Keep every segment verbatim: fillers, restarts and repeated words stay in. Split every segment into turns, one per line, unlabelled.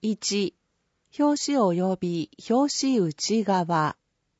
いち、表紙及び表紙内側。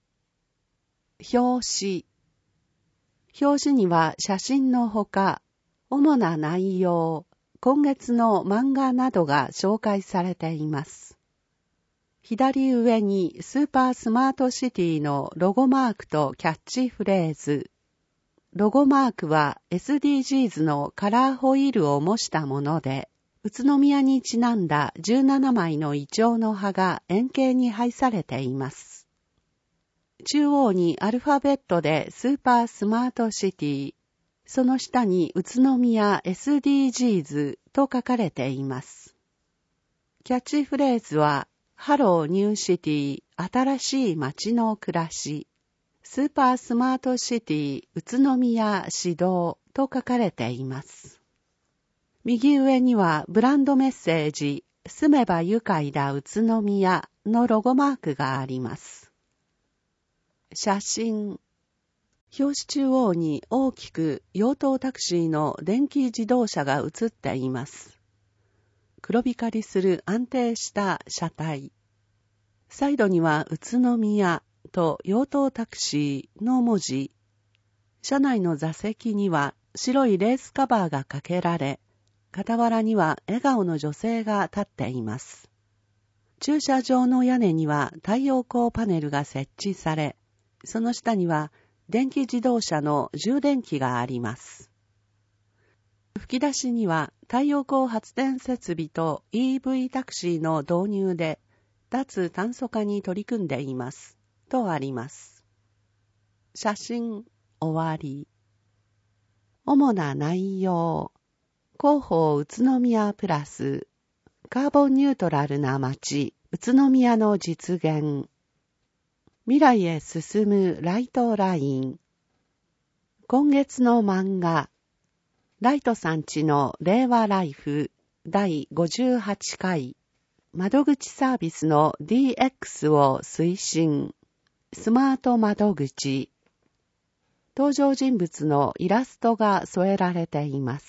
表紙。表紙には写真のほか、主な内容、今月の漫画などが紹介されています。左上にスーパースマートシティのロゴマークとキャッチフレーズ。ロゴマークは エスディージーズ のカラーホイールを模したもので、宇都宮にちなんだじゅうななまいのイチョウの葉が円形に配されています。中央にアルファベットでスーパースマートシティ、その下に宇都宮 エスディージーズ と書かれています。キャッチフレーズは、ハローニューシティ、新しい街の暮らし、スーパースマートシティ、宇都宮指導と書かれています。右上にはブランドメッセージ、住めば愉快だ宇都宮のロゴマークがあります。写真。表紙中央に大きく洋東タクシーの電気自動車が映っています。黒光りする安定した車体。サイドには宇都宮と洋東タクシーの文字。車内の座席には白いレースカバーがかけられ、傍らには笑顔の女性が立っています。駐車場の屋根には太陽光パネルが設置され、その下には電気自動車の充電器があります。吹き出しには太陽光発電設備と イーブイ タクシーの導入で脱炭素化に取り組んでいますとあります。写真終わり。主な内容。広報宇都宮プラスカーボンニュートラルな街宇都宮の実現。未来へ進むライトライン。今月の漫画ライトさんちの令和ライフだいごじゅうはちかい。窓口サービスの ディーエックス を推進。スマート窓口。登場人物のイラストが添えられています。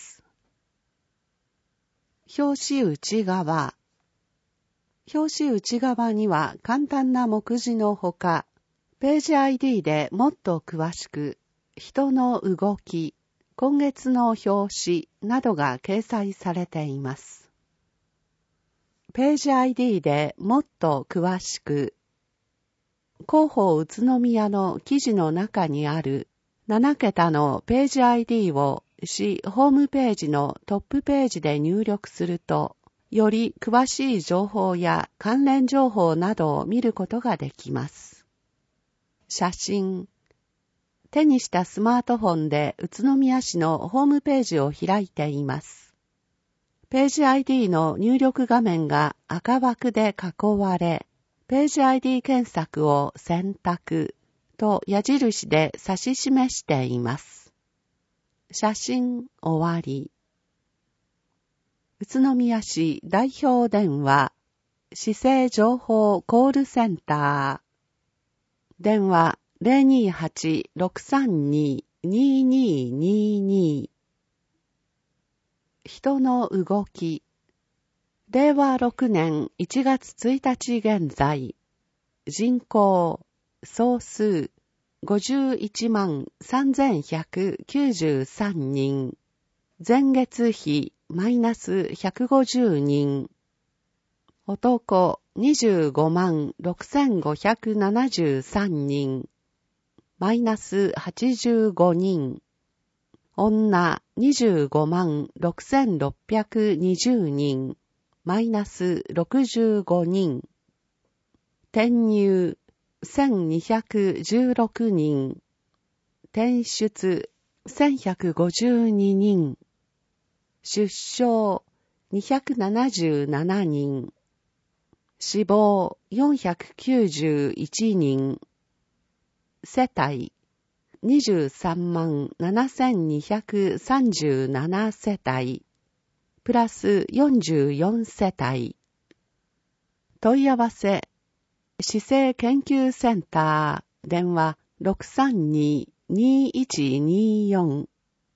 表紙内側。表紙内側には簡単な目次のほか、ページ アイディー でもっと詳しく、人の動き、今月の表紙などが掲載されています。ページ アイディー でもっと詳しく、広報宇都宮の記事の中にあるななけたのページ アイディー を市ホームページのトップページで入力すると、より詳しい情報や関連情報などを見ることができます。写真。手にしたスマートフォンで宇都宮市のホームページを開いています。ページ アイディー の入力画面が赤枠で囲われ、ページ アイディー 検索を選択と矢印で指し示しています。写真終わり。宇都宮市代表電話、市政情報コールセンター。電話 ゼロにはち ろくさんに にににに。人の動き。れいわろくねんいちがつついたち現在。人口、総数、ごじゅういちまんさんぜんひゃくきゅうじゅうさんにん。前月比、マイナスひゃくごじゅうにん。男、にじゅうごまんろくせんごひゃくななじゅうさんにん。マイナスはちじゅうごにん。女、にじゅうごまんろくせんろっぴゃくにじゅうにん。マイナスろくじゅうごにん。転入、せんにひゃくじゅうろくにん。転出、せんひゃくごじゅうににん。出生、にひゃくななじゅうななにん。死亡、よんひゃくきゅうじゅういちにん。世帯、にじゅうさんまんななせんにひゃくさんじゅうなな世帯。プラスよんじゅうよん世帯。問い合わせ、市政研究センター、電話 ろくさんに にいちによん。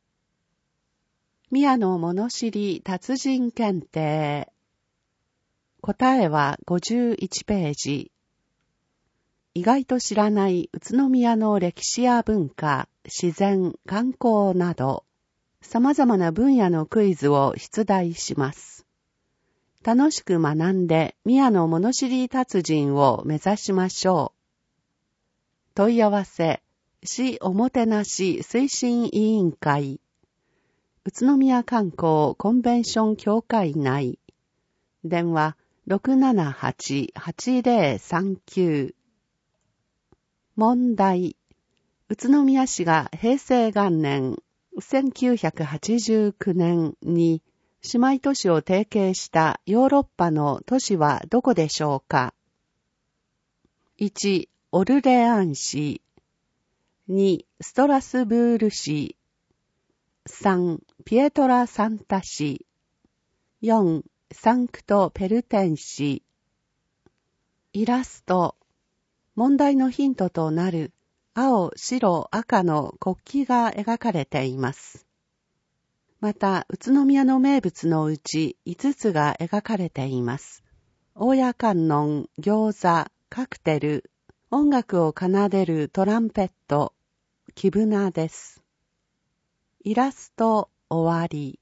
宮野物知り達人検定。 答えはごじゅういちページ。意外と知らない宇都宮の歴史や文化、自然、観光など、様々な分野のクイズを出題します。楽しく学んで宮の物知り達人を目指しましょう。問い合わせ、市おもてなし推進委員会、宇都宮観光コンベンション協会内、電話 ろくななはち はちぜろさんきゅう。問題。宇都宮市が平成元年、せんきゅうひゃくはちじゅうきゅうねんに姉妹都市を提携したヨーロッパの都市はどこでしょうか？いち、オルレアン市。に、ストラスブール市。さん、ピエトラサンタ市。よん、サンクトペルテン市。イラスト。問題のヒントとなる青、白、赤の国旗が描かれています。また、宇都宮の名物のうちいつつが描かれています。大谷観音、餃子、カクテル、音楽を奏でるトランペット、キブナです。イラスト終わり。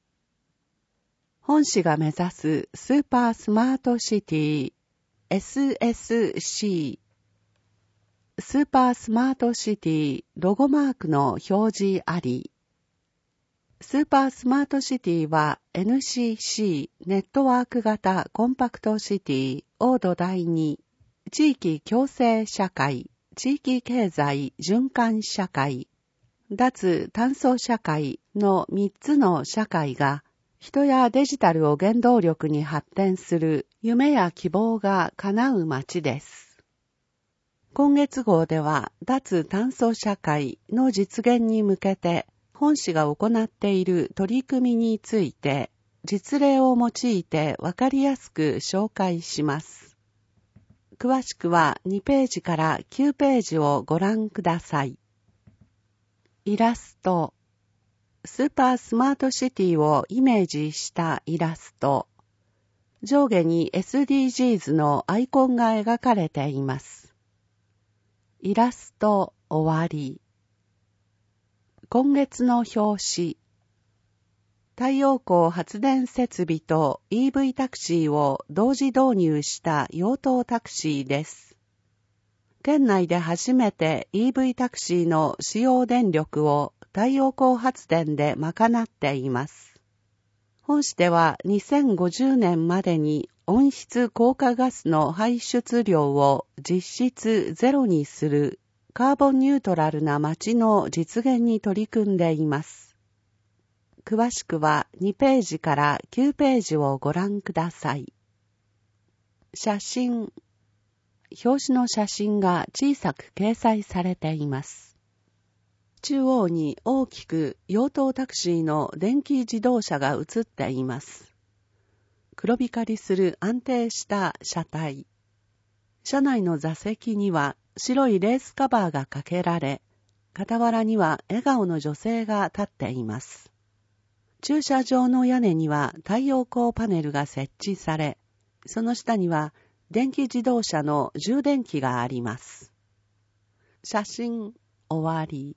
本市が目指すスーパースマートシティ エスエスシー スーパースマートシティロゴマークの表示あり。スーパースマートシティは エヌシーシー ネットワーク型コンパクトシティを土台に地域共生社会、地域経済循環社会、脱炭素社会のみっつの社会が人やデジタルを原動力に発展する夢や希望が叶う街です。今月号では脱炭素社会の実現に向けて本市が行っている取り組みについて実例を用いてわかりやすく紹介します。詳しくはにページからきゅうページをご覧ください。イラスト。スーパースマートシティをイメージしたイラスト。上下に エスディージーズ のアイコンが描かれています。イラスト終わり。今月の表紙。太陽光発電設備と イーブイ タクシーを同時導入した用途タクシーです。県内で初めて イーブイ タクシーの使用電力を太陽光発電で賄っています。本市ではにせんごじゅうねんまでに温室効果ガスの排出量を実質ゼロにするカーボンニュートラルな街の実現に取り組んでいます。詳しくはにページからきゅうページをご覧ください。写真。表紙の写真が小さく掲載されています。中央に大きく用途タクシーの電気自動車が映っています。黒光りする安定した車体。車内の座席には白いレースカバーがかけられ、傍らには笑顔の女性が立っています。駐車場の屋根には太陽光パネルが設置され、その下には電気自動車の充電器があります。写真終わり。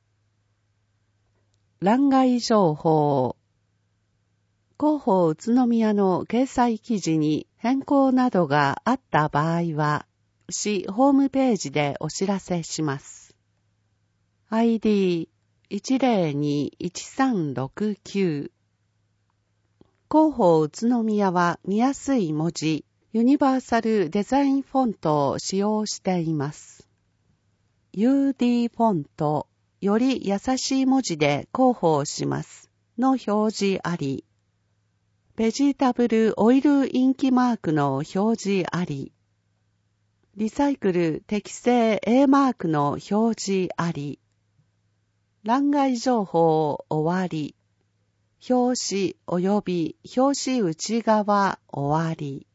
欄外情報。広報宇都宮の掲載記事に変更などがあった場合は、市ホームページでお知らせします。アイディー いちゼロに いちさんろくきゅう。広報宇都宮は見やすい文字、ユニバーサルデザインフォントを使用しています。ユーディー フォント、より優しい文字で広報しますの表示あり。ベジタブルオイルインキマークの表示あり。リサイクル適正 A マークの表示あり。欄外情報終わり。表紙及び表紙内側終わり。